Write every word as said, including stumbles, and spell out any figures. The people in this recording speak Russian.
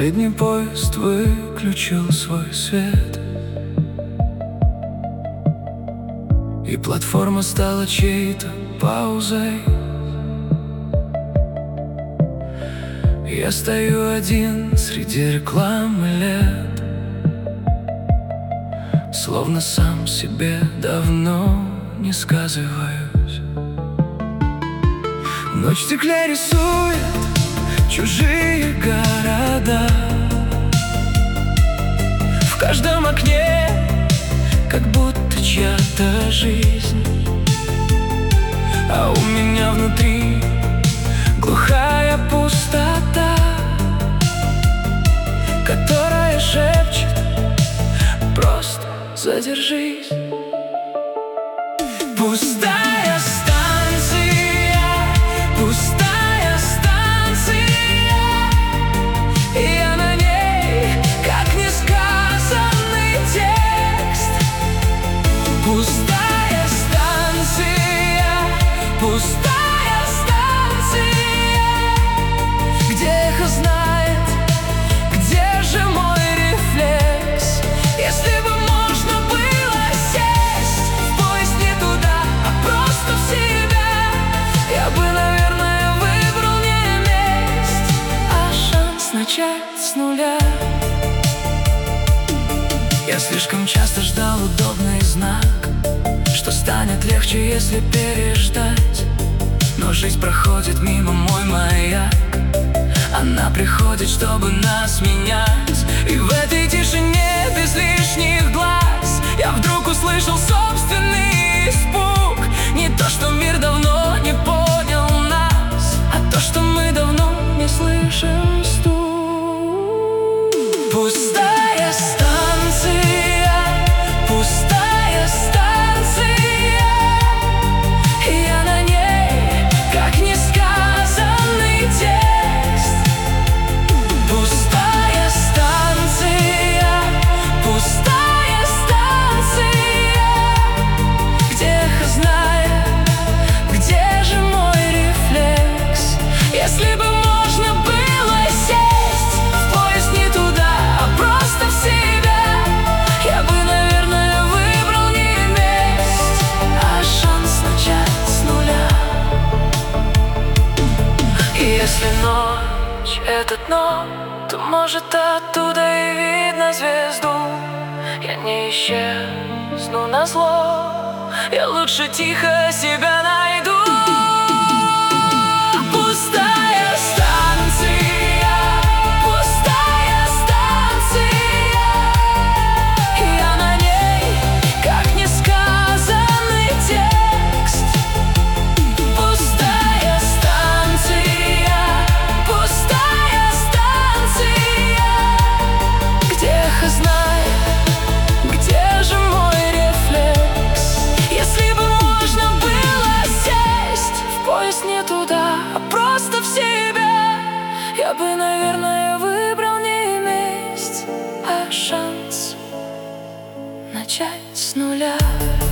Последний поезд выключил свой свет, и платформа стала чьей-то паузой. Я стою один среди рекламы лет, словно сам себе давно не сказываюсь. Ночь в стекле рисует чужие города, в каждом окне как будто чья-то жизнь. А у меня внутри глухая пустота, которая шепчет: просто задержись. Пустая станция, пустая станция, и я на ней, как несказанный текст. Пустая станция, пустая станция, где эхо знает, где же мой рефлекс. Если бы можно было сесть в поезд не туда, а просто в себя, я бы, наверное, выбрал не месть, а шанс начать с нуля. Я слишком часто ждал удобный знак, что станет легче, если переждать. Но жизнь проходит мимо, мой маяк. Она приходит, чтобы нас менять. И в этой тишине без лишних глаз я вдруг услышал собственный испуг. Не то, что мир давно не понял нас, а то, что мы давно не слышим стук. Пустая станция, пустая станция, и я на ней, как несказанный текст. Пустая станция, пустая станция, где эхо знает, где же мой рефлекс. Если бы можно было сесть в поезд не туда, а просто в себя, я бы, наверное, выбрал не месть, а шанс начать с нуля. И если ночь — это дно, то, может, оттуда и видно звезду. Я не исчезну назло, я лучше тихо себя найду. Пустая станция, пустая станция, и я на ней, как несказанный текст. Пустая станция, пустая станция, где эхо знает, где же мой рефлекс. Если бы можно было сесть в поезд не туда, а просто в себя, я бы, наверное, выбрал не месть, а шанс начать с нуля.